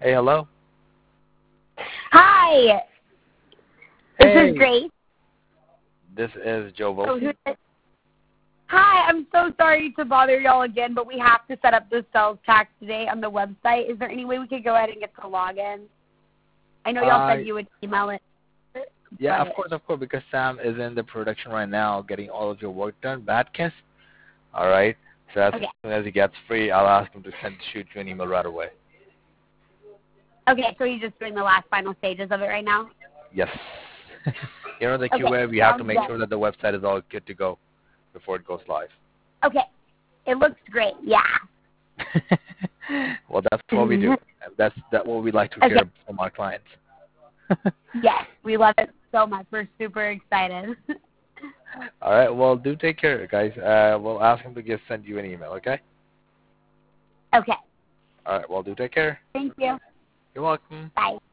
Hey, hello. Hi. This is Grace. This is Joe Oh, Wilson. Hi, I'm so sorry to bother y'all again, but we have to set up the sales tax today on the website. Is there any way we could go ahead and get the login? I know y'all said you would email it. Yeah, of course, because Sam is in the production right now getting all of your work done. Batkiss. All right. So as soon as he gets free, I'll ask him to shoot you an email right away. Okay, so he's just doing the last final stages of it right now? Yes. You know, the QA, we have to make sure that the website is all good to go before it goes live. Okay. It looks great, yeah. Well, that's what we do. That's what we like to hear from our clients. Yes, we love it so much. We're super excited. All right. Well, do take care, guys. We'll ask him to send you an email, okay? Okay. All right. Well, do take care. Thank you. You're welcome. Bye.